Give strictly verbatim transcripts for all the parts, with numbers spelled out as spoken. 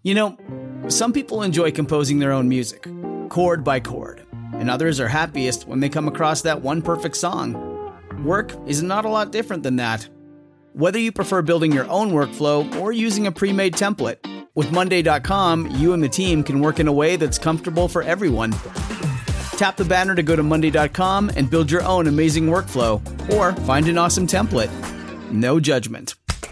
You know, some people enjoy composing their own music, chord by chord, and others are happiest when they come across that one perfect song. Work is not a lot different than that. Whether you prefer building your own workflow or using a pre-made template, with Monday dot com, you and the team can work in a way that's comfortable for everyone. Tap the banner to go to Monday dot com and build your own amazing workflow, or find an awesome template. No judgment.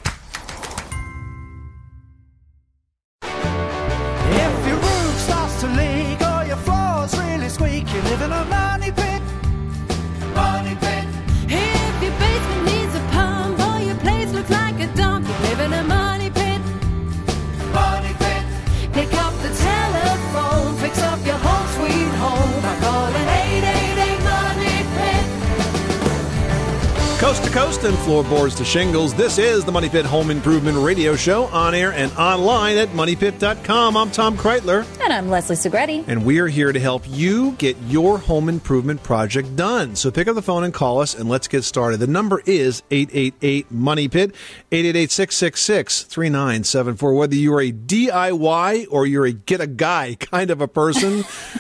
If your roof starts to leak or your floor's really squeak, you live in a money pit. Money pit. If your basement needs a pump or your place looks like a dump, you live in a money pit. Money pit. Pick up the telephone, fix up your home sweet home by calling eight eight eight money pit. Coast to coast and floorboards to shingles, this is the Money Pit Home Improvement Radio Show, on air and online at money pit dot com. I'm Tom Kreitler. And I'm Leslie Segretti. And we're here to help you get your home improvement project done. So pick up the phone and call us, and let's get started. The number is eight eight eight money pit, eight eight eight, six six six, three nine seven four. Whether you're a D I Y or you're a get-a-guy kind of a person,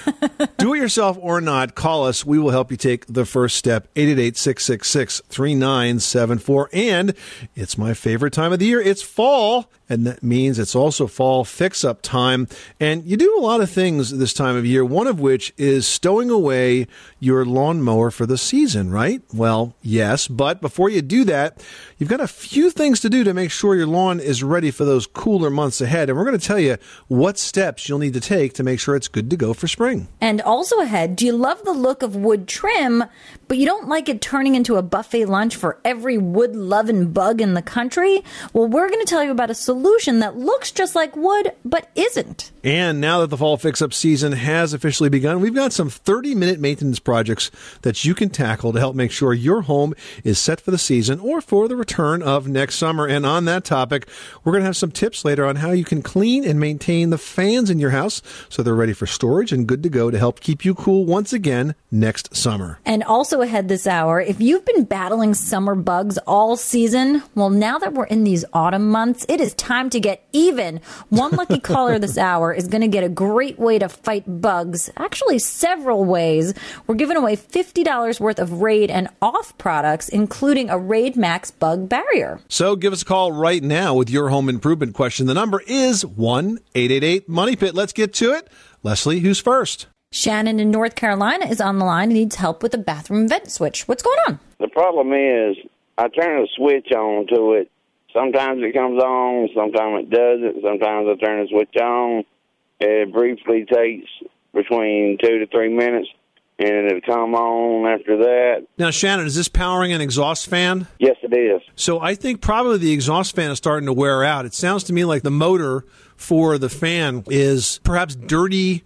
do it yourself or not, call us. We will help you take the first step. eight eight eight, six six six, three nine seven four. And it's my favorite time of the year. It's fall, and that means it's also fall fix-up time. And you do a lot of things this time of year, one of which is stowing away your lawnmower for the season, right? Well, yes, but before you do that, you've got a few things to do to make sure your lawn is ready for those cooler months ahead. And we're going to tell you what steps you'll need to take to make sure it's good to go for spring. And also ahead, do you love the look of wood trim, but you don't like it turning into a buffet lunch for every wood-loving bug in the country? Well, we're going to tell you about a solution that looks just like wood, but isn't. And now that the fall fix-up season has officially begun, we've got some thirty-minute maintenance projects that you can tackle to help make sure your home is set for the season or for the return of next summer. And on that topic, we're going to have some tips later on how you can clean and maintain the fans in your house so they're ready for storage and good to go to help keep you cool once again next summer. And also ahead this hour, if you've been battling summer bugs all season, well, now that we're in these autumn months, it is time to get even. One lucky caller this hour is going to get a great way to fight bugs, actually several ways. We're giving away fifty dollars worth of Raid and Off products, including a Raid Max bug barrier. So give us a call right now with your home improvement question. The number is one eight eight eight money pit. Let's get to it. Leslie, who's first? Shannon in North Carolina is on the line and needs help with a bathroom vent switch. What's going on? The problem is I turn the switch on to it. Sometimes it comes on, sometimes it doesn't. Sometimes I turn the switch on. It briefly takes between two to three minutes, and it'll come on after that. Now, Shannon, is this powering an exhaust fan? Yes, it is. So I think probably the exhaust fan is starting to wear out. It sounds to me like the motor for the fan is perhaps dirty,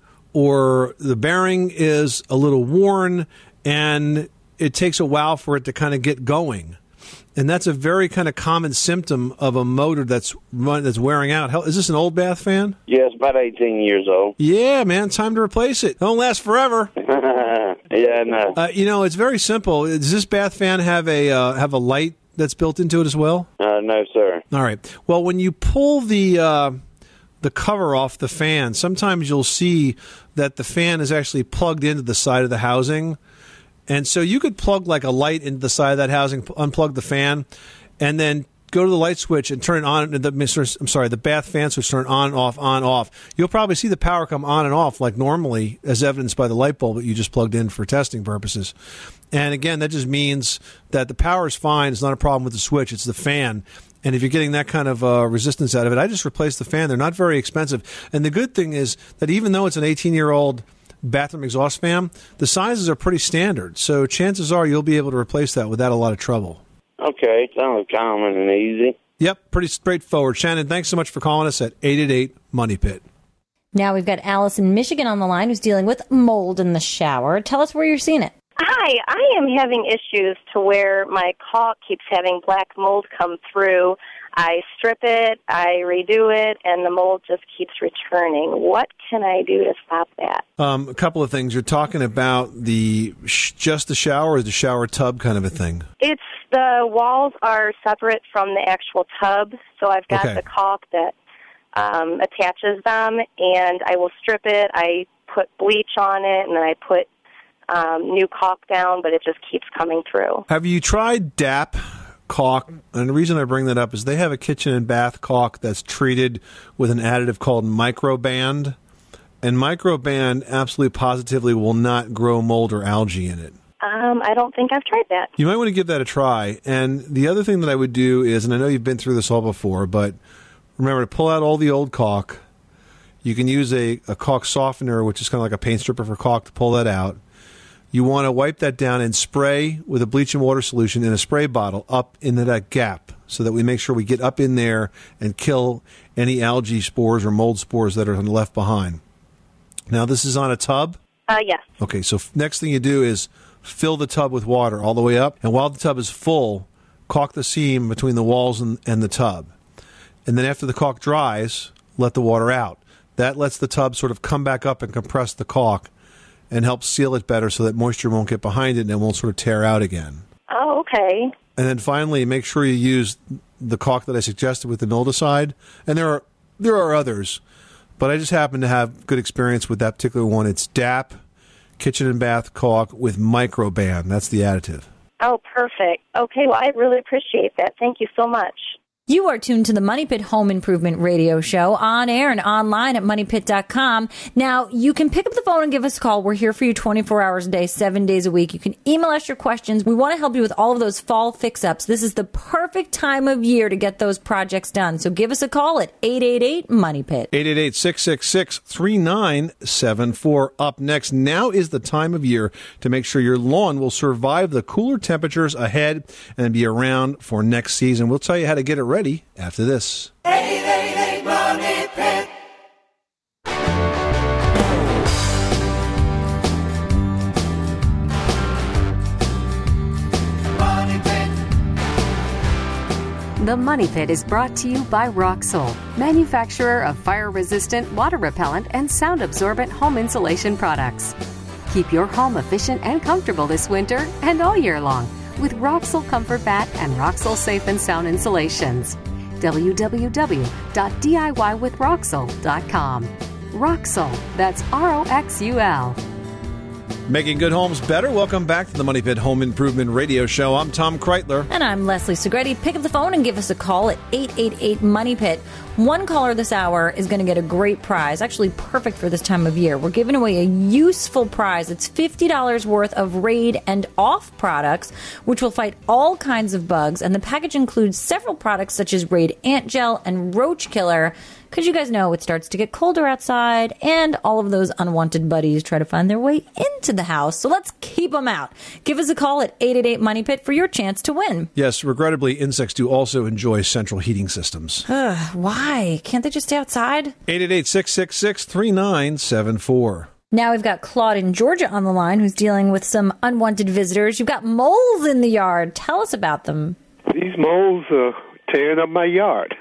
or the bearing is a little worn, and it takes a while for it to kind of get going. And that's a very kind of common symptom of a motor that's run, that's wearing out. Hell, is this an old bath fan? Yes, about eighteen years old. Yeah, man, time to replace it. Don't last forever. Yeah, no. Uh, you know, it's very simple. Does this bath fan have a uh, have a light that's built into it as well? Uh, no, sir. All right. Well, when you pull the uh, the cover off the fan, sometimes you'll see that the fan is actually plugged into the side of the housing. And so you could plug like a light into the side of that housing, unplug the fan, and then go to the light switch and turn it on. The, I'm sorry, the bath fan switch, turn on, off, on, off. You'll probably see the power come on and off like normally, as evidenced by the light bulb that you just plugged in for testing purposes. And again, that just means that the power is fine. It's not a problem with the switch. It's the fan. And if you're getting that kind of uh, resistance out of it, I just replaced the fan. They're not very expensive. And the good thing is that even though it's an eighteen-year-old bathroom exhaust fan, the sizes are pretty standard. So chances are you'll be able to replace that without a lot of trouble. Okay, sounds common and easy. Yep, pretty straightforward. Shannon, thanks so much for calling us at eight eight eight money pit. Now we've got Alice in Michigan on the line who's dealing with mold in the shower. Tell us where you're seeing it. Hi, I am having issues to where my caulk keeps having black mold come through. I strip it, I redo it, and the mold just keeps returning. What can I do to stop that? Um, a couple of things. You're talking about the sh- just the shower or the shower tub kind of a thing? It's the walls are separate from the actual tub, so I've got Okay. the caulk that um, attaches them, and I will strip it. I put bleach on it, and then I put um, new caulk down, but it just keeps coming through. Have you tried D A P caulk? And the reason I bring that up is they have a kitchen and bath caulk that's treated with an additive called Microband. And Microband absolutely positively will not grow mold or algae in it. Um, I don't think I've tried that. You might want to give that a try. And the other thing that I would do is, and I know you've been through this all before, but remember to pull out all the old caulk. You can use a, a caulk softener, which is kind of like a paint stripper for caulk, to pull that out. You want to wipe that down and spray with a bleach and water solution in a spray bottle up into that gap so that we make sure we get up in there and kill any algae spores or mold spores that are left behind. Now, this is on a tub? Uh, yes. Okay, so f- next thing you do is fill the tub with water all the way up. And while the tub is full, caulk the seam between the walls and, and the tub. And then after the caulk dries, let the water out. That lets the tub sort of come back up and compress the caulk and help seal it better so that moisture won't get behind it and it won't sort of tear out again. Oh, okay. And then finally, make sure you use the caulk that I suggested with the mildewcide. And there are there are others, but I just happen to have good experience with that particular one. It's D A P Kitchen and Bath Caulk with Microband. That's the additive. Oh, perfect. Okay, well, I really appreciate that. Thank you so much. You are tuned to the Money Pit Home Improvement Radio Show on air and online at money pit dot com. Now, you can pick up the phone and give us a call. We're here for you twenty-four hours a day, seven days a week. You can email us your questions. We want to help you with all of those fall fix-ups. This is the perfect time of year to get those projects done. So give us a call at eight eight eight, money pit. eight eight eight, six six six, three nine seven four. Up next, now is the time of year to make sure your lawn will survive the cooler temperatures ahead and be around for next season. We'll tell you how to get it ready after this. eight eight eight, money pit. Money Pit. The Money Pit is brought to you by Roxol, manufacturer of fire-resistant, water-repellent, and sound-absorbent home insulation products. Keep your home efficient and comfortable this winter and all year long with Roxol Comfort Bat and Roxol Safe and Sound Insulations. w w w dot d i y with roxol dot com. Roxol, that's R O X U L. Making good homes better. Welcome back to the Money Pit Home Improvement Radio Show. I'm Tom Kreitler. And I'm Leslie Segretti. Pick up the phone and give us a call at eight eight eight, money pit. One caller this hour is going to get a great prize, actually perfect for this time of year. We're giving away a useful prize. It's fifty dollars worth of Raid and Off products, which will fight all kinds of bugs. And the package includes several products such as Raid Ant Gel and Roach Killer. Because you guys know it starts to get colder outside, and all of those unwanted buddies try to find their way into the house. So let's keep them out. Give us a call at eight eight eight, money pit for your chance to win. Yes, regrettably, insects do also enjoy central heating systems. Ugh, why? Can't they just stay outside? eight eight eight, six six six, three nine seven four. Now we've got Claude in Georgia on the line who's dealing with some unwanted visitors. You've got moles in the yard. Tell us about them. These moles are tearing up my yard.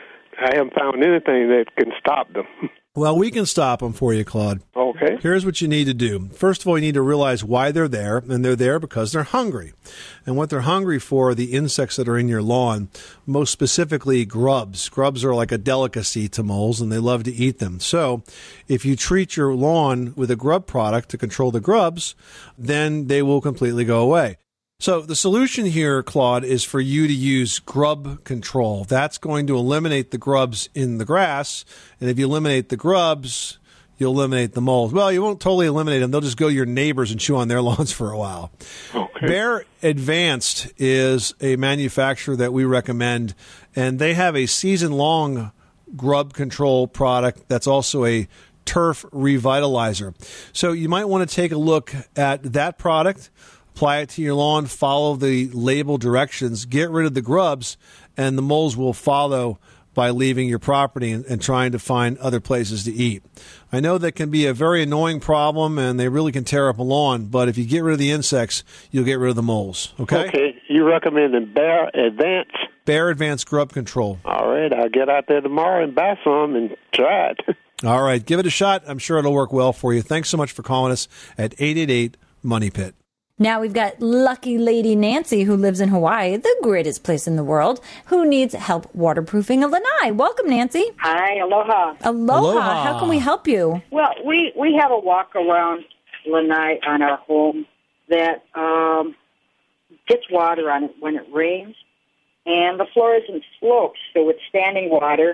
I haven't found anything that can stop them. Well, we can stop them for you, Claude. Okay. Here's what you need to do. First of all, you need to realize why they're there, and they're there because they're hungry. And what they're hungry for are the insects that are in your lawn, most specifically grubs. Grubs are like a delicacy to moles, and they love to eat them. So if you treat your lawn with a grub product to control the grubs, then they will completely go away. So the solution here, Claude, is for you to use grub control. That's going to eliminate the grubs in the grass. And if you eliminate the grubs, you'll eliminate the moles. Well, you won't totally eliminate them. They'll just go to your neighbors and chew on their lawns for a while. Okay. Bear Advanced is a manufacturer that we recommend, and they have a season-long grub control product that's also a turf revitalizer. So you might want to take a look at that product. Apply it to your lawn, follow the label directions, get rid of the grubs, and the moles will follow by leaving your property and, and trying to find other places to eat. I know that can be a very annoying problem, and they really can tear up a lawn, but if you get rid of the insects, you'll get rid of the moles, okay? Okay. You recommend the Bear Advance? Bear Advanced Grub Control. All right. I'll get out there tomorrow and buy some and try it. All right. Give it a shot. I'm sure it'll work well for you. Thanks so much for calling us at eight eight eight, money pit. Now we've got lucky lady Nancy, who lives in Hawaii, the greatest place in the world, who needs help waterproofing a lanai. Welcome, Nancy. Hi, aloha. Aloha. Aloha. How can we help you? Well, we, we have a walk-around lanai on our home that um, gets water on it when it rains, and the floor isn't sloped, so it's standing water.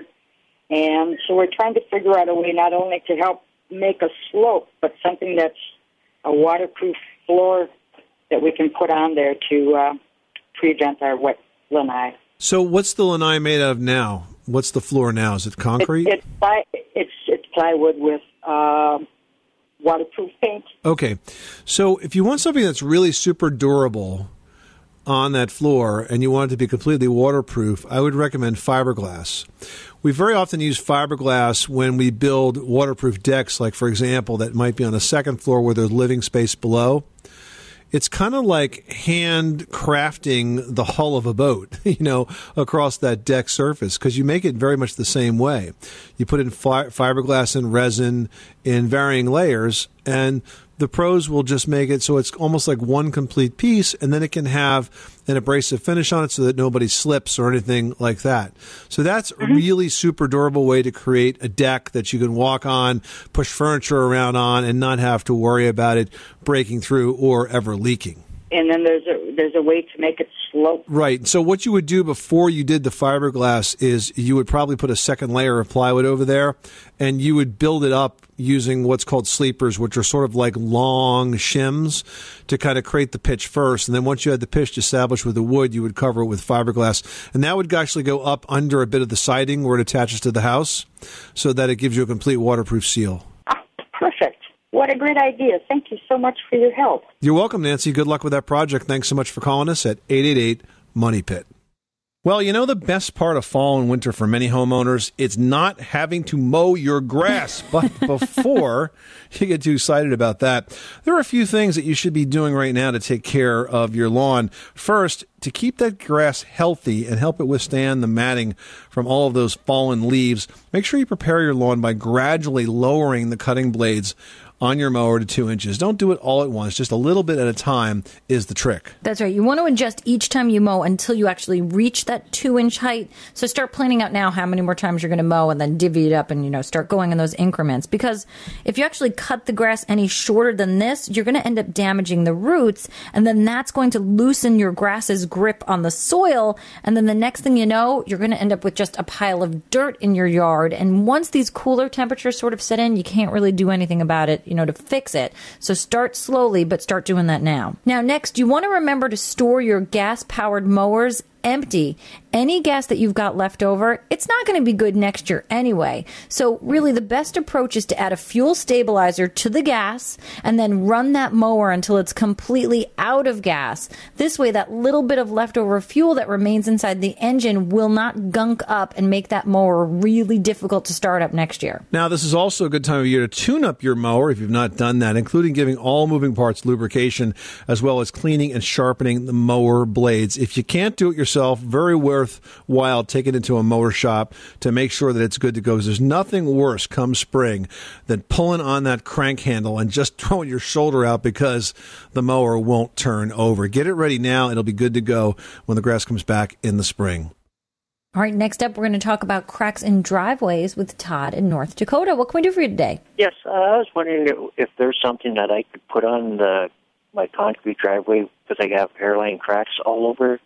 And so we're trying to figure out a way not only to help make a slope, but something that's a waterproof floor that we can put on there to uh, prevent our wet lanai. So what's the lanai made of now? What's the floor now? Is it concrete? It, it's, ply, it's, it's plywood with uh, waterproof paint. Okay. So if you want something that's really super durable on that floor and you want it to be completely waterproof, I would recommend fiberglass. We very often use fiberglass when we build waterproof decks, like, for example, that might be on a second floor where there's living space below. It's kind of like hand crafting the hull of a boat, you know, across that deck surface, because you make it very much the same way. You put in fi- fiberglass and resin in varying layers, and the pros will just make it so it's almost like one complete piece, and then it can have an abrasive finish on it so that nobody slips or anything like that. So that's a really super durable way to create a deck that you can walk on, push furniture around on, and not have to worry about it breaking through or ever leaking. And then there's a there's a way to make it slope. Right. So what you would do before you did the fiberglass is you would probably put a second layer of plywood over there, and you would build it up using what's called sleepers, which are sort of like long shims to kind of create the pitch first. And then once you had the pitch established with the wood, you would cover it with fiberglass. And that would actually go up under a bit of the siding where it attaches to the house so that it gives you a complete waterproof seal. Ah, perfect. What a great idea. Thank you so much for your help. You're welcome, Nancy. Good luck with that project. Thanks so much for calling us at eight eight eight, money pit. Well, you know the best part of fall and winter for many homeowners? It's not having to mow your grass. But before you get too excited about that, there are a few things that you should be doing right now to take care of your lawn. First, to keep that grass healthy and help it withstand the matting from all of those fallen leaves, make sure you prepare your lawn by gradually lowering the cutting blades on your mower to two inches. Don't do it all at once. Just a little bit at a time is the trick. That's right. You want to adjust each time you mow until you actually reach that two-inch height. So start planning out now how many more times you're going to mow and then divvy it up and, you know, start going in those increments. Because if you actually cut the grass any shorter than this, you're going to end up damaging the roots, and then that's going to loosen your grass's grip on the soil. And then the next thing you know, you're going to end up with just a pile of dirt in your yard. And once these cooler temperatures sort of set in, you can't really do anything about it, you know, to fix it. So start slowly, but start doing that now. Now, next, you want to remember to store your gas-powered mowers empty. Any gas that you've got left over, it's not going to be good next year anyway. So really the best approach is to add a fuel stabilizer to the gas and then run that mower until it's completely out of gas. This way, that little bit of leftover fuel that remains inside the engine will not gunk up and make that mower really difficult to start up next year. Now, this is also a good time of year to tune up your mower if you've not done that, including giving all moving parts lubrication, as well as cleaning and sharpening the mower blades. If you can't do it yourself, very worthwhile taking it to a mower shop to make sure that it's good to go. Because there's nothing worse come spring than pulling on that crank handle and just throwing your shoulder out because the mower won't turn over. Get it ready now. It'll be good to go when the grass comes back in the spring. All right, next up, we're going to talk about cracks in driveways with Todd in North Dakota. What can we do for you today? Yes, uh, I was wondering if there's something that I could put on the my concrete driveway because I have hairline cracks all over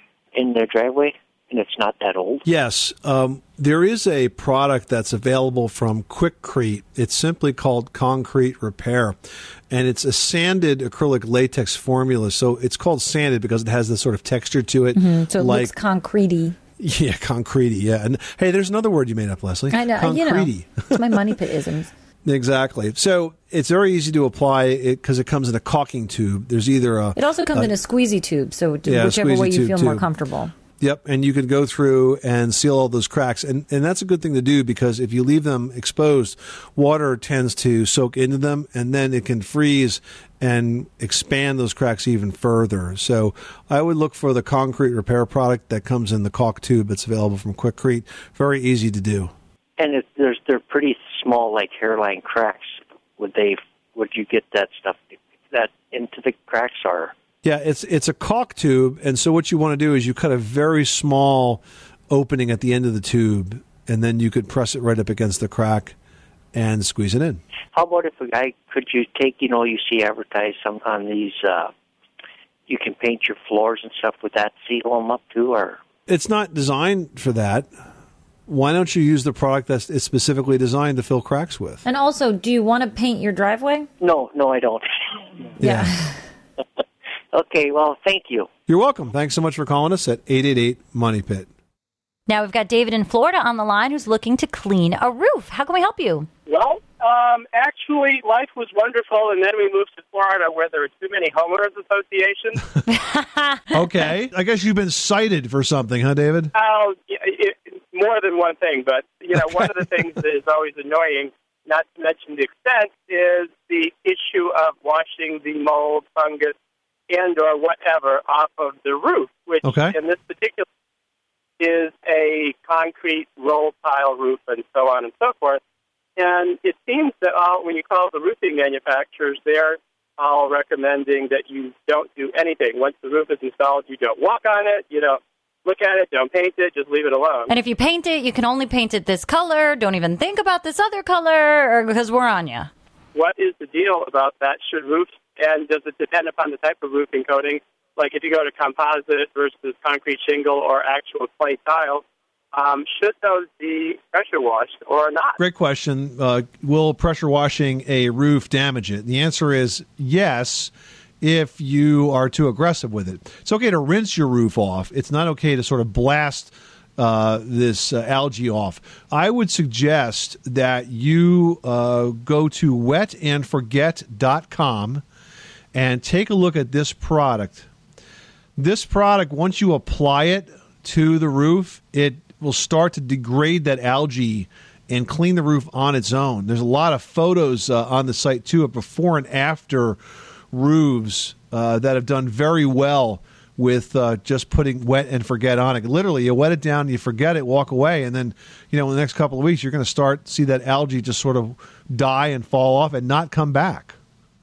in the driveway, and it's not that old. Yes, um, there is a product that's available from Quikrete. It's simply called Concrete Repair, and it's a sanded acrylic latex formula. So it's called sanded because it has this sort of texture to it. Mm-hmm. So it like, looks concrete-y. Yeah, concrete-y, yeah. And hey, there's another word you made up, Leslie. I know, Concrete-y. you know. It's my money pit isms. Exactly. So it's very easy to apply it because it comes in a caulking tube. There's either a... It also comes a, in a squeezy tube, so yeah, whichever way you feel tube more too. comfortable. Yep, and you can go through and seal all those cracks. And, and that's a good thing to do because if you leave them exposed, water tends to soak into them, and then it can freeze and expand those cracks even further. So I would look for the Concrete Repair product that comes in the caulk tube that's available from Quikrete. Very easy to do. And it, there's they're pretty small, like hairline cracks. Would they? Would you get that stuff that into the cracks are. Yeah, it's it's a caulk tube, and so what you want to do is you cut a very small opening at the end of the tube, and then you could press it right up against the crack and squeeze it in. How about if I could you take, you know, you see advertised some on these, uh, you can paint your floors and stuff with that, seal them up too, or? It's not designed for that. Why don't you use the product that's it's specifically designed to fill cracks with? And also, do you want to paint your driveway? No, no, I don't. Yeah. Okay, well, thank you. You're welcome. Thanks so much for calling us at eight eight eight, money pit. Now we've got David in Florida on the line who's looking to clean a roof. How can we help you? Well, um, actually, life was wonderful, and then we moved to Florida where there are too many homeowners associations. Okay. I guess you've been cited for something, huh, David? Oh, yeah, it, more than one thing, but, you know, one of the things that is always annoying, not to mention the extent, is the issue of washing the mold, fungus, and or whatever off of the roof, which Okay. in this particular is a concrete roll tile roof and so on and so forth. And it seems that all, when you call the roofing manufacturers, they're all recommending that you don't do anything. Once the roof is installed, you don't walk on it, you don't look at it, don't paint it, just leave it alone. And if you paint it, you can only paint it this color. Don't even think about this other color, or because we're on you. What is the deal about that? Should roofs, and does it depend upon the type of roofing coating? Like if you go to composite versus concrete shingle or actual clay tile, um, should those be pressure washed or not? Great question. Uh, will pressure washing a roof damage it? The answer is yes, if you are too aggressive with it. It's okay to rinse your roof off. It's not okay to sort of blast uh, this uh, algae off. I would suggest that you uh, go to wet and forget dot com and take a look at this product. This product, once you apply it to the roof, it will start to degrade that algae and clean the roof on its own. There's a lot of photos uh, on the site, too, of before and after roofs uh, that have done very well with uh, just putting wet and forget on it. Literally, you wet it down, you forget it, walk away, and then, you know, in the next couple of weeks, you're going to start see that algae just sort of die and fall off and not come back.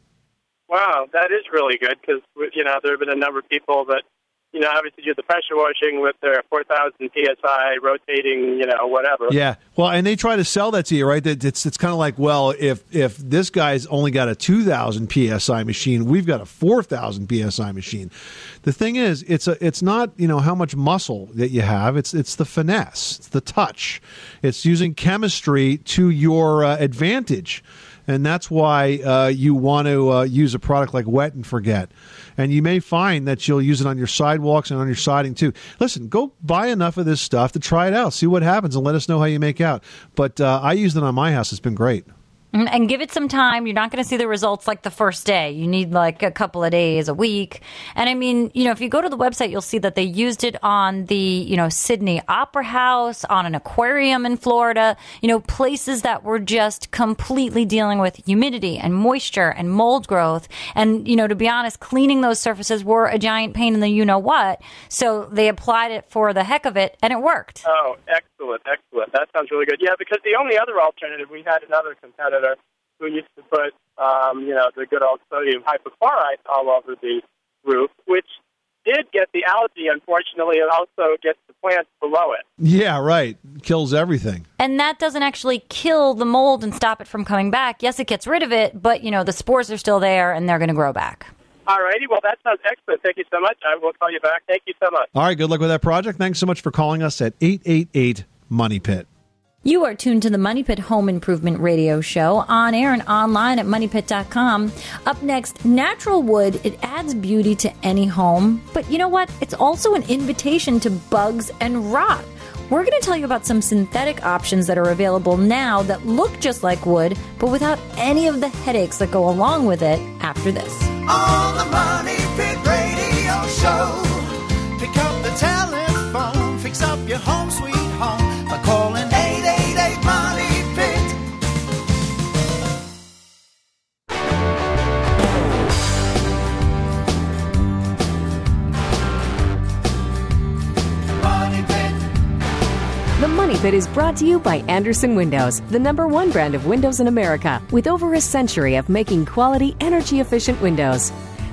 Wow, that is really good because, you know, there have been a number of people that, you know, obviously do the pressure washing with their four thousand P S I rotating, you know, whatever. Yeah, well, and they try to sell that to you, right? That it's it's kind of like, well, if if this guy's only got a two thousand P S I machine, we've got a four thousand P S I machine. The thing is, it's a it's not, you know, how much muscle that you have. It's it's the finesse, it's the touch. It's using chemistry to your uh, advantage. And that's why uh, you want to uh, use a product like Wet and Forget. And you may find that you'll use it on your sidewalks and on your siding, too. Listen, go buy enough of this stuff to try it out. See what happens and let us know how you make out. But uh, I used it on my house. It's been great. And give it some time. You're not going to see the results like the first day. You need like a couple of days, a week. And I mean, you know, if you go to the website, you'll see that they used it on the, you know, Sydney Opera House, on an aquarium in Florida, you know, places that were just completely dealing with humidity and moisture and mold growth. And, you know, to be honest, cleaning those surfaces were a giant pain in the you-know-what. So they applied it for the heck of it, and it worked. Oh, excellent, excellent. That sounds really good. Yeah, because the only other alternative, we had another competitor who used to put, um, you know, the good old sodium hypochlorite all over the roof, which did get the algae, unfortunately. It also gets the plants below it. Yeah, right. Kills everything. And that doesn't actually kill the mold and stop it from coming back. Yes, it gets rid of it, but, you know, the spores are still there, and they're going to grow back. All righty. Well, that sounds excellent. Thank you so much. I will call you back. Thank you so much. All right, good luck with that project. Thanks so much for calling us at eight eight eight, money pit. You are tuned to the Money Pit Home Improvement Radio Show, on air and online at money pit dot com. Up next, natural wood. It adds beauty to any home. But you know what? It's also an invitation to bugs and rot. We're going to tell you about some synthetic options that are available now that look just like wood, but without any of the headaches that go along with it after this. On the Money Pit Radio Show, pick up the telephone, fix up your home sweet home by calling eight eight eight, money pit. Money Pit. The Money Pit is brought to you by Anderson Windows, the number one brand of windows in America, with over a century of making quality, energy-efficient windows.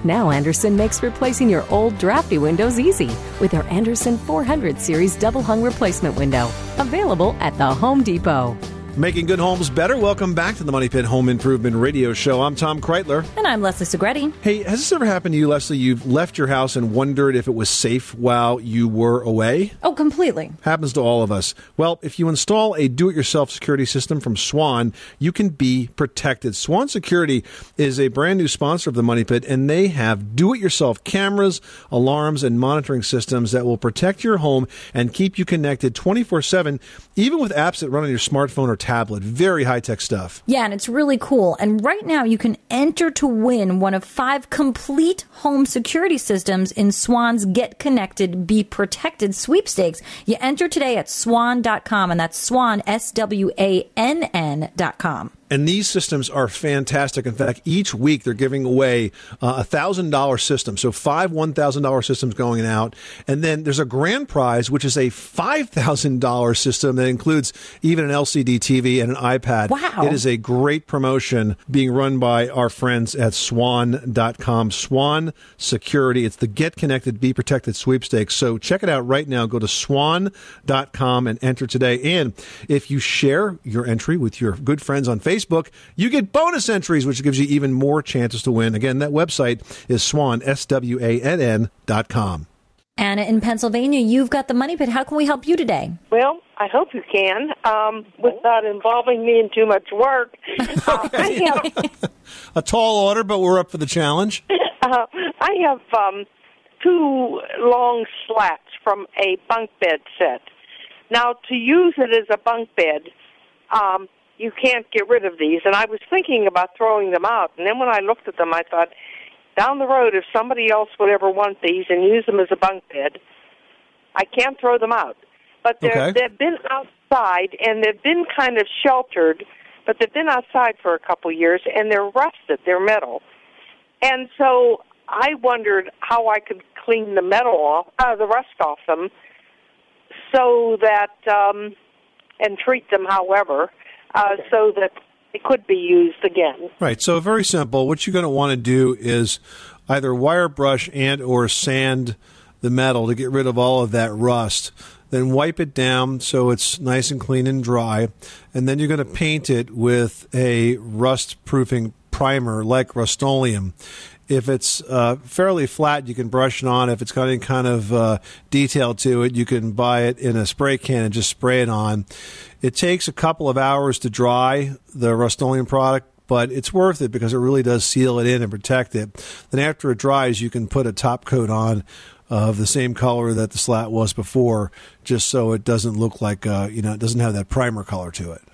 Now Anderson makes replacing your old drafty windows easy with their Anderson four hundred series double hung replacement window. Available at the Home Depot. Making good homes better. Welcome back to the Money Pit Home Improvement Radio Show. I'm Tom Kreitler. And I'm Leslie Segretti. Hey, has this ever happened to you, Leslie? You've left your house and wondered if it was safe while you were away? Oh, completely. Happens to all of us. Well, if you install a do-it-yourself security system from Swan, you can be protected. Swan Security is a brand new sponsor of the Money Pit, and they have do-it-yourself cameras, alarms, and monitoring systems that will protect your home and keep you connected twenty-four seven, even with apps that run on your smartphone or tablet. Very high-tech stuff. Yeah, and it's really cool. And right now you can enter to win one of five complete home security systems in Swan's Get Connected, Be Protected sweepstakes. You enter today at swan dot com, and that's Swan, S W A N N dot com. And these systems are fantastic. In fact, each week they're giving away uh, a one thousand dollars system. So five one thousand dollars systems going out. And then there's a grand prize, which is a five thousand dollars system that includes even an L C D T V and an iPad. Wow. It is a great promotion being run by our friends at swan dot com. Swan Security. It's the Get Connected, Be Protected sweepstakes. So check it out right now. Go to swan dot com and enter today. And if you share your entry with your good friends on Facebook, Facebook, you get bonus entries, which gives you even more chances to win. Again, that website is swan, S W A N N dot com. Anna in Pennsylvania, you've got the Money Pit. How can we help you today? Well, I hope you can, um, without involving me in too much work. Uh, I have, a tall order, but we're up for the challenge. Uh, I have um, two long slats from a bunk bed set. Now, to use it as a bunk bed, um, you can't get rid of these. And I was thinking about throwing them out. And then when I looked at them, I thought, down the road, if somebody else would ever want these and use them as a bunk bed, I can't throw them out. But they're, Okay. they've been outside, and they've been kind of sheltered, but they've been outside for a couple years, and they're rusted. They're metal. And so I wondered how I could clean the metal off, uh, the rust off them, so that, um, and treat them, however, uh, so that it could be used again. Right. So very simple. What you're going to want to do is either wire brush and or sand the metal to get rid of all of that rust. Then wipe it down so it's nice and clean and dry. And then you're going to paint it with a rust-proofing primer like Rust-Oleum. If it's uh, fairly flat, you can brush it on. If it's got any kind of uh, detail to it, you can buy it in a spray can and just spray it on. It takes a couple of hours to dry the Rust-Oleum product, but it's worth it because it really does seal it in and protect it. Then after it dries, you can put a top coat on of the same color that the slat was before, just so it doesn't look like, uh, you know, it doesn't have that primer color to it.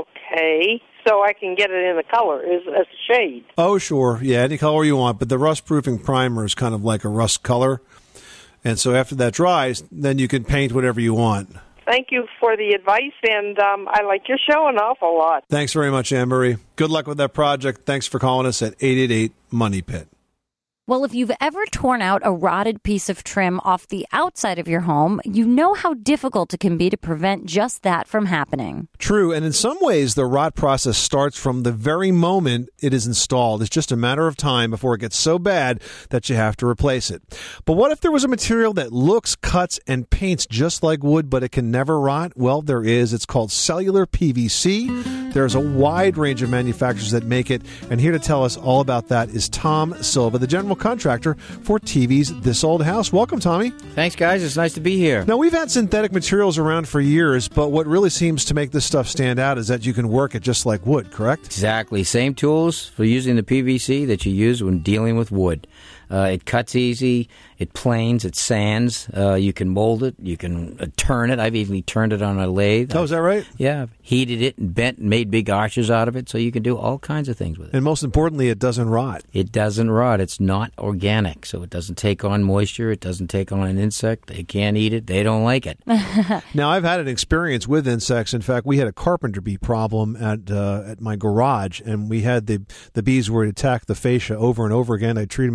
Okay. So I can get it in the color as, as a shade. Oh, sure. Yeah, any color you want. But the rust-proofing primer is kind of like a rust color. And so after that dries, then you can paint whatever you want. Thank you for the advice, and um, I like your show an awful lot. Thanks very much, Anne-Marie. Good luck with that project. Thanks for calling us at eight eight eight, MONEY PIT. Well, if you've ever torn out a rotted piece of trim off the outside of your home, you know how difficult it can be to prevent just that from happening. True, and in some ways, the rot process starts from the very moment it is installed. It's just a matter of time before it gets so bad that you have to replace it. But what if there was a material that looks, cuts, and paints just like wood, but it can never rot? Well, there is. It's called cellular P V C. There's a wide range of manufacturers that make it, and here to tell us all about that is Tom Silva, the general contractor for T V's This Old House. Welcome, Tommy. Thanks, guys. It's nice to be here. Now, we've had synthetic materials around for years, but what really seems to make this stuff stand out is that you can work it just like wood, correct? Exactly. Same tools for using the P V C that you use when dealing with wood. Uh, it cuts easy, it planes, it sands. Uh, you can mold it, you can uh, turn it. I've even turned it on a lathe. Oh, is that right? Yeah, I've heated it and bent and made big arches out of it, so you can do all kinds of things with it. And most importantly, it doesn't rot. It doesn't rot. It's not organic, so it doesn't take on moisture. It doesn't take on an insect. They can't eat it. They don't like it. Now, I've had an experience with insects. In fact, we had a carpenter bee problem at uh, at my garage, and we had the, the bees would attack the fascia over and over again. I treat them every year.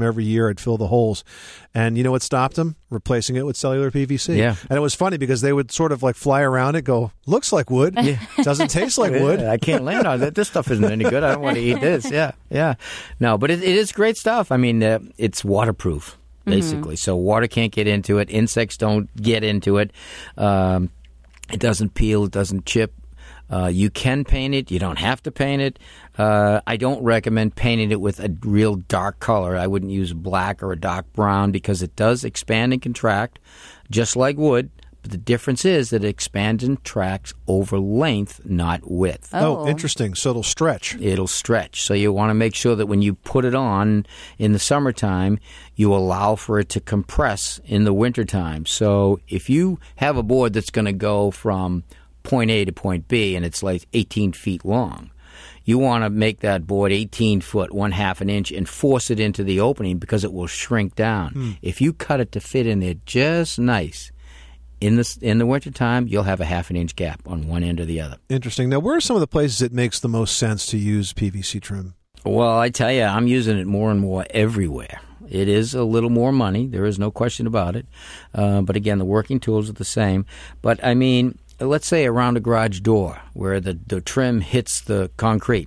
year. I'd fill the holes. And you know what stopped them? Replacing it with cellular P V C. Yeah. And it was funny because they would sort of like fly around it, go, looks like wood. Yeah. Doesn't taste like Yeah, wood. I can't land on it. This stuff isn't any good. I don't want to eat this. Yeah, yeah. No, but it, it is great stuff. I mean, uh, it's waterproof, basically. Mm-hmm. So water can't get into it. Insects don't get into it. Um, it doesn't peel. It doesn't chip. Uh, you can paint it. You don't have to paint it. Uh, I don't recommend painting it with a real dark color. I wouldn't use black or a dark brown because it does expand and contract, just like wood. But the difference is that it expands and contracts over length, not width. Oh, interesting. So it'll stretch. It'll stretch. So you want to make sure that when you put it on in the summertime, you allow for it to compress in the wintertime. So if you have a board that's going to go from point A to point B, and it's like eighteen feet long, you want to make that board eighteen foot, one half an inch, and force it into the opening because it will shrink down. Hmm. If you cut it to fit in there just nice, in the, in the wintertime, you'll have a half an inch gap on one end or the other. Interesting. Now, where are some of the places it makes the most sense to use P V C trim? Well, I tell you, I'm using it more and more everywhere. It is a little more money. There is no question about it. Uh, but again, the working tools are the same. But, I mean, let's say around a garage door where the, the trim hits the concrete,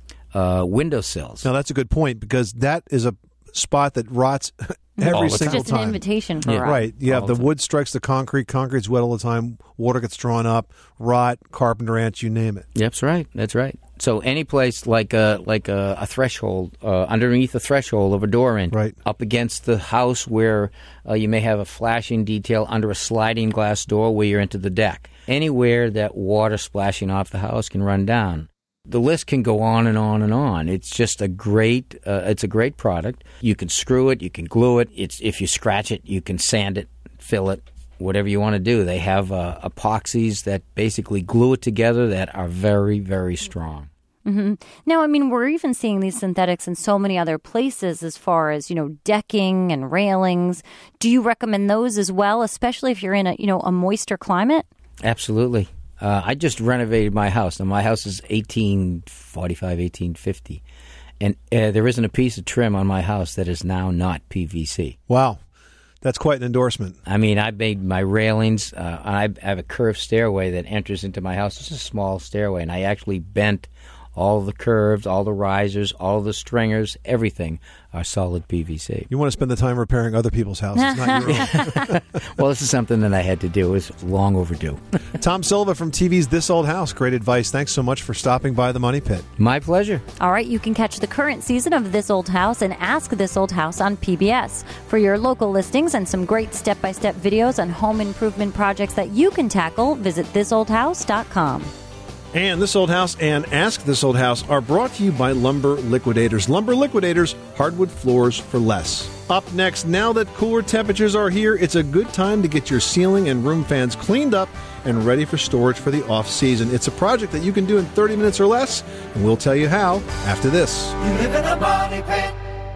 uh, windowsills. Now, that's a good point because that is a spot that rots every All the single It's just time. an invitation for Yeah. rot. Right. You have All the the wood strikes the concrete. Concrete's wet all the time. Water gets drawn up. Rot, carpenter ants, you name it. That's right. That's right. So any place like a like a, a threshold, uh, underneath the threshold of a door in, right, up against the house where uh, you may have a flashing detail under a sliding glass door where you're into the deck. Anywhere that water splashing off the house can run down. The list can go on and on and on. It's just a great, uh, it's a great product. You can screw it, you can glue it. It's if you scratch it, you can sand it, fill it, whatever you want to do. They have uh, epoxies that basically glue it together that are very, very strong. Mm-hmm. Now, I mean, we're even seeing these synthetics in so many other places as far as, you know, decking and railings. Do you recommend those as well, especially if you're in a, you know, a moister climate? Absolutely. Uh, I just renovated my house. Now, my house is eighteen forty-five, eighteen fifty. And uh, there isn't a piece of trim on my house that is now not P V C. Wow. That's quite an endorsement. I mean, I made my railings. Uh, I have a curved stairway that enters into my house. It's a small stairway, and I actually bent all the curves, all the risers, all the stringers, everything are solid P V C. You want to spend the time repairing other people's houses, not your own. Well, this is something that I had to do. It was long overdue. Tom Silva from T V's This Old House. Great advice. Thanks so much for stopping by the Money Pit. My pleasure. All right, you can catch the current season of This Old House and Ask This Old House on P B S. For your local listings and some great step-by-step videos on home improvement projects that you can tackle, visit this old house dot com. And This Old House and Ask This Old House are brought to you by Lumber Liquidators. Lumber Liquidators, hardwood floors for less. Up next, now that cooler temperatures are here, it's a good time to get your ceiling and room fans cleaned up and ready for storage for the off-season. It's a project that you can do in thirty minutes or less, and we'll tell you how after this. You live in a money pit.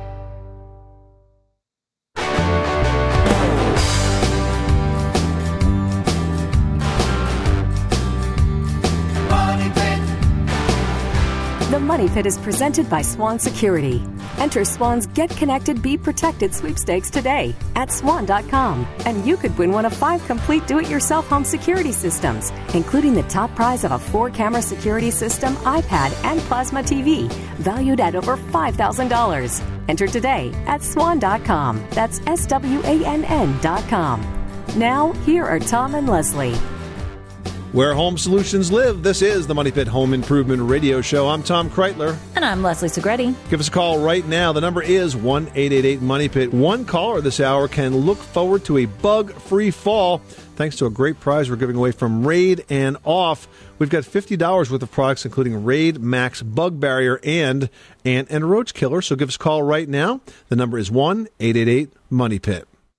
The Money Pit is presented by Swan Security. Enter Swan's Get Connected, Be Protected sweepstakes today at swan dot com. And you could win one of five complete do-it-yourself home security systems, including the top prize of a four-camera security system, iPad, and plasma T V, valued at over five thousand dollars. Enter today at swan dot com. That's S W A N N dot com. Now, here are Tom and Leslie. Where home solutions live, this is the Money Pit Home Improvement Radio Show. I'm Tom Kreitler. And I'm Leslie Segretti. Give us a call right now. The number is one eight eight eight money pit. One caller this hour can look forward to a bug-free fall thanks to a great prize we're giving away from Raid and Off. We've got fifty dollars worth of products, including Raid Max Bug Barrier and Ant and Roach Killer. So give us a call right now. The number is one eight eight eight money pit.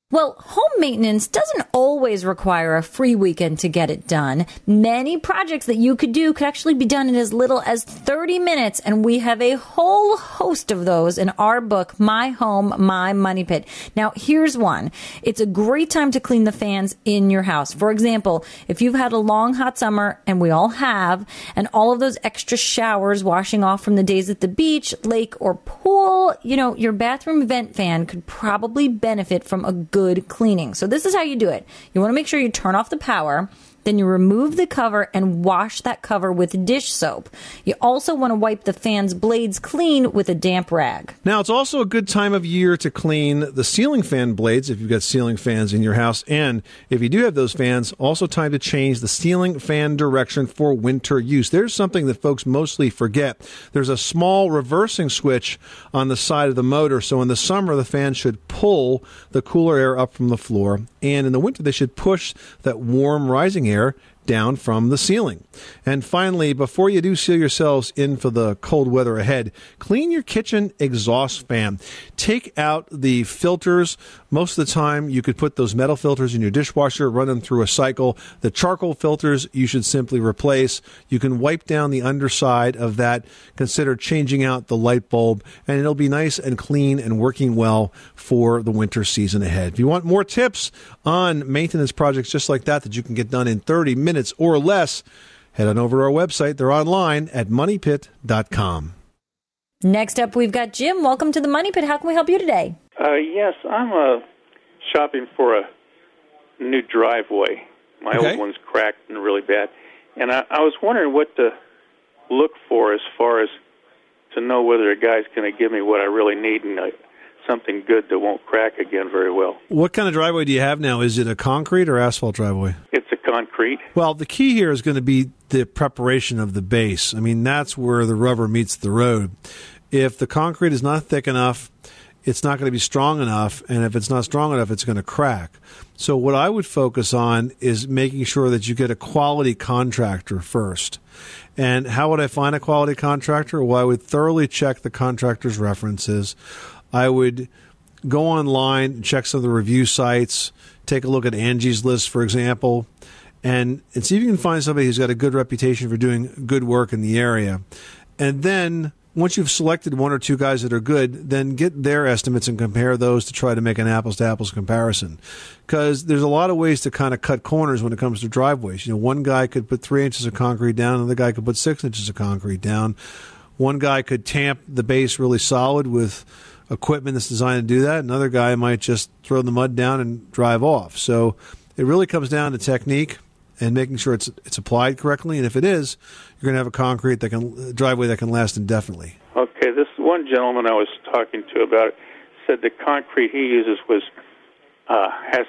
Well, home maintenance doesn't always require a free weekend to get it done. Many projects that you could do could actually be done in as little as thirty minutes, and we have a whole host of those in our book, My Home, My Money Pit. Now, here's one. It's a great time to clean the fans in your house. For example, if you've had a long, hot summer, and we all have, and all of those extra showers washing off from the days at the beach, lake, or pool, you know, your bathroom vent fan could probably benefit from a good cleaning. So this is how you do it. You want to make sure you turn off the power. Then you remove the cover and wash that cover with dish soap. You also want to wipe the fan's blades clean with a damp rag. Now, it's also a good time of year to clean the ceiling fan blades if you've got ceiling fans in your house. And if you do have those fans, also time to change the ceiling fan direction for winter use. There's something that folks mostly forget. There's a small reversing switch on the side of the motor. So in the summer, the fan should pull the cooler air up from the floor. And in the winter, they should push that warm rising air down from the ceiling. And finally, before you do seal yourselves in for the cold weather ahead, clean your kitchen exhaust fan. Take out the filters. Most of the time, you could put those metal filters in your dishwasher, run them through a cycle. The charcoal filters, you should simply replace. You can wipe down the underside of that. Consider changing out the light bulb, and it'll be nice and clean and working well for the winter season ahead. If you want more tips on maintenance projects just like that that you can get done in thirty minutes or less, head on over to our website. They're online at money pit dot com. Next up, we've got Jim. Welcome to the Money Pit. How can we help you today? Uh, yes, I'm uh, shopping for a new driveway. My Okay. old one's cracked and really bad. And I, I was wondering what to look for as far as to know whether a guy's going to give me what I really need and uh, something good that won't crack again very well. What kind of driveway do you have now? Is it a concrete or asphalt driveway? It's a concrete. Well, the key here is going to be the preparation of the base. I mean, that's where the rubber meets the road. If the concrete is not thick enough, it's not going to be strong enough, and if it's not strong enough, it's going to crack. So what I would focus on is making sure that you get a quality contractor first. And how would I find a quality contractor? Well, I would thoroughly check the contractor's references. I would go online and check some of the review sites, take a look at Angie's List, for example, and, and see if you can find somebody who's got a good reputation for doing good work in the area. And then once you've selected one or two guys that are good, then get their estimates and compare those to try to make an apples-to-apples comparison. Because there's a lot of ways to kind of cut corners when it comes to driveways. You know, one guy could put three inches of concrete down, another guy could put six inches of concrete down. One guy could tamp the base really solid with equipment that's designed to do that. Another guy might just throw the mud down and drive off. So it really comes down to technique and making sure it's it's applied correctly. And if it is, you're going to have a concrete that can driveway that can last indefinitely. Okay, this one gentleman I was talking to about it said the concrete he uses was uh, has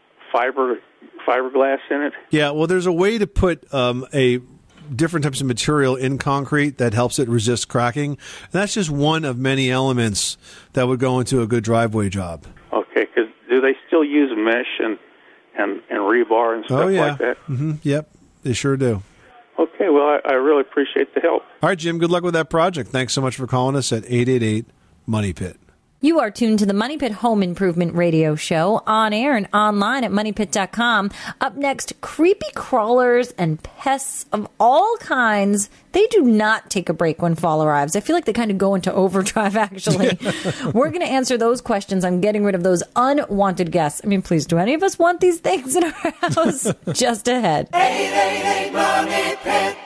fiber fiberglass in it. Yeah, well, there's a way to put um, a different types of material in concrete that helps it resist cracking. And that's just one of many elements that would go into a good driveway job. Okay, because do they still use mesh and, and, and rebar and stuff oh, yeah. like that? Mm-hmm. Yep, they sure do. Okay, well, I, I really appreciate the help. All right, Jim, good luck with that project. Thanks so much for calling us at eight eight eight money pit. You are tuned to the Money Pit Home Improvement Radio Show on air and online at money pit dot com. Up next, creepy crawlers and pests of all kinds. They do not take a break when fall arrives. I feel like they kind of go into overdrive, actually. We're going to answer those questions on getting rid of those unwanted guests. I mean, please, do any of us want these things in our house? Just ahead. eight eight eight Money Pit.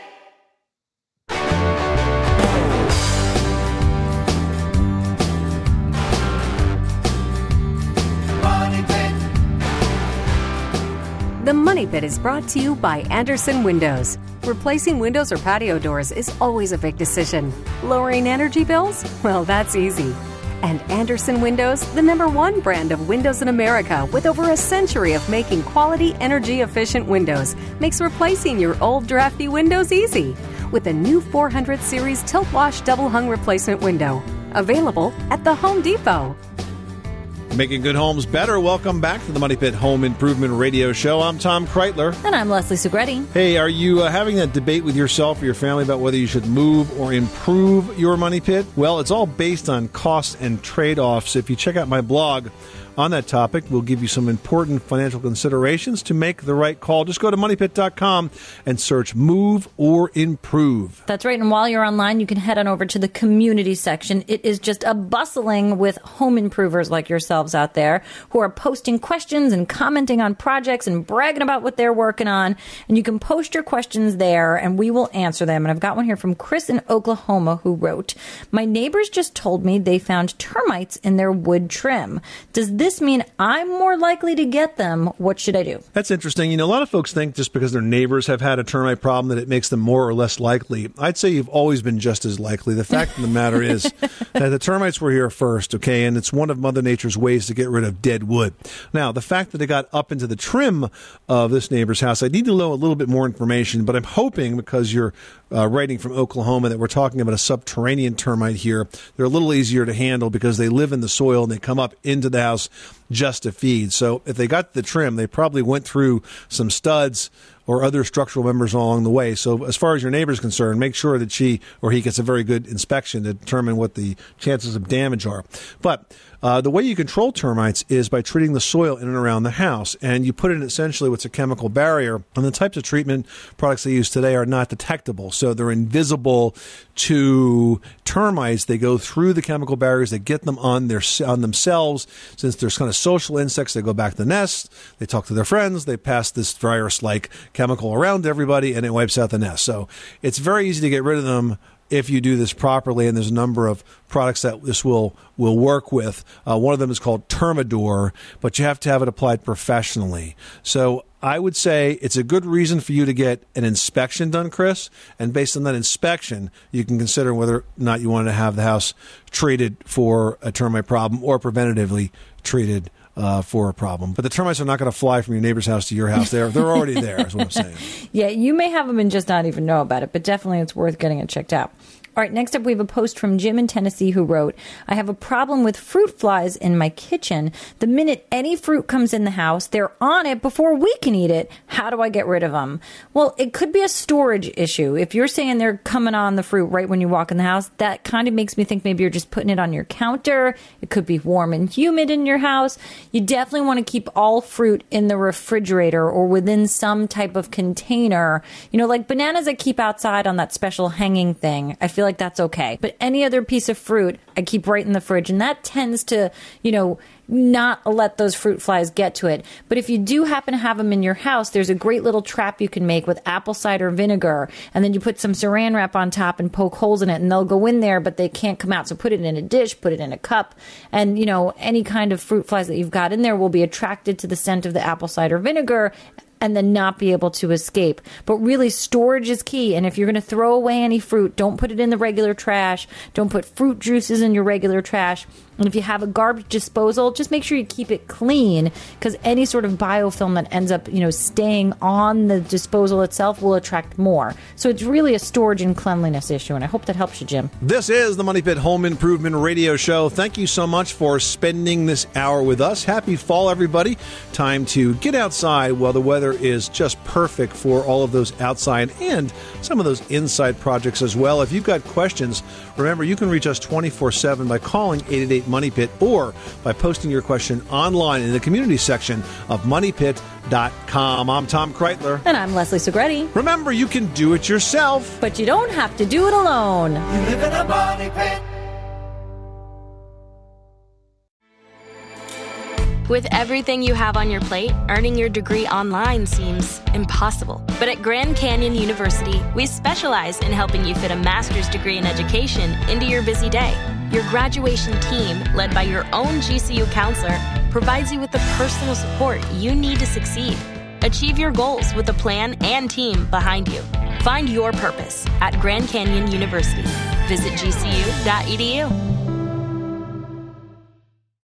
The Money Pit is brought to you by Anderson Windows. Replacing windows or patio doors is always a big decision. Lowering energy bills? Well, that's easy. And Anderson Windows, the number one brand of windows in America with over a century of making quality, energy-efficient windows, makes replacing your old drafty windows easy. With a new four hundred series tilt-wash double-hung replacement window. Available at the Home Depot. Making good homes better. Welcome back to the Money Pit Home Improvement Radio Show. I'm Tom Kreitler. And I'm Leslie Segretti. Hey, are you uh, having that debate with yourself or your family about whether you should move or improve your money pit? Well, it's all based on costs and trade-offs. If you check out my blog on that topic. We'll give you some important financial considerations to make the right call. Just go to money pit dot com and search Move or Improve. That's right. And while you're online, you can head on over to the community section. It is just a bustling with home improvers like yourselves out there who are posting questions and commenting on projects and bragging about what they're working on. And you can post your questions there and we will answer them. And I've got one here from Chris in Oklahoma who wrote, my neighbors just told me they found termites in their wood trim. Does this mean I'm more likely to get them? What should I do? That's interesting. You know, a lot of folks think just because their neighbors have had a termite problem that it makes them more or less likely. I'd say you've always been just as likely. The fact of the matter is that the termites were here first, okay, and it's one of Mother Nature's ways to get rid of dead wood. Now, the fact that they got up into the trim of this neighbor's house, I need to know a little bit more information, but I'm hoping because you're uh, writing from Oklahoma that we're talking about a subterranean termite here. They're a little easier to handle because they live in the soil and they come up into the house just to feed. So if they got the trim, they probably went through some studs or other structural members along the way. So as far as your neighbor's concerned, make sure that she or he gets a very good inspection to determine what the chances of damage are. But uh, the way you control termites is by treating the soil in and around the house. And you put in essentially what's a chemical barrier. And the types of treatment products they use today are not detectable. So they're invisible to termites. They go through the chemical barriers. They get them on their on themselves. Since they're kind of social insects, they go back to the nest. They talk to their friends. They pass this virus-like chemical around everybody, and it wipes out the nest. So it's very easy to get rid of them if you do this properly, and there's a number of products that this will will work with. Uh, one of them is called Termador, but you have to have it applied professionally. So I would say it's a good reason for you to get an inspection done, Chris, and based on that inspection, you can consider whether or not you want to have the house treated for a termite problem or preventatively treated Uh, for a problem. But the termites are not going to fly from your neighbor's house to your house. They're, they're already there, is what I'm saying. Yeah, you may have them and just not even know about it, but definitely it's worth getting it checked out. All right, next up we have a post from Jim in Tennessee who wrote, I have a problem with fruit flies in my kitchen. The minute any fruit comes in the house, they're on it before we can eat it. How do I get rid of them? Well, it could be a storage issue. If you're saying they're coming on the fruit right when you walk in the house, that kind of makes me think maybe you're just putting it on your counter. It could be warm and humid in your house. You definitely want to keep all fruit in the refrigerator or within some type of container. You know, like bananas I keep outside on that special hanging thing. I feel like that's okay. But any other piece of fruit, I keep right in the fridge. And that tends to, you know, not let those fruit flies get to it. But if you do happen to have them in your house, there's a great little trap you can make with apple cider vinegar. And then you put some saran wrap on top and poke holes in it. And they'll go in there, but they can't come out. So put it in a dish, put it in a cup. And, you know, any kind of fruit flies that you've got in there will be attracted to the scent of the apple cider vinegar and then not be able to escape. But really, storage is key. And if you're going to throw away any fruit, don't put it in the regular trash. Don't put fruit juices in your regular trash. And if you have a garbage disposal, just make sure you keep it clean, because any sort of biofilm that ends up, you know, staying on the disposal itself will attract more. So it's really a storage and cleanliness issue, and I hope that helps you, Jim. This is the Money Pit Home Improvement Radio Show. Thank you so much for spending this hour with us. Happy fall, everybody. Time to get outside while the weather is just perfect for all of those outside and some of those inside projects as well. If you've got questions, remember, you can reach us twenty-four seven by calling eight eight eight Money Pit or by posting your question online in the community section of money pit dot com. I'm Tom Kreitler. And I'm Leslie Segretti. Remember, you can do it yourself, but you don't have to do it alone. You live in a money pit. With everything you have on your plate, earning your degree online seems impossible. But at Grand Canyon University, we specialize in helping you fit a master's degree in education into your busy day. Your graduation team, led by your own G C U counselor, provides you with the personal support you need to succeed. Achieve your goals with a plan and team behind you. Find your purpose at Grand Canyon University. Visit G C U dot E D U.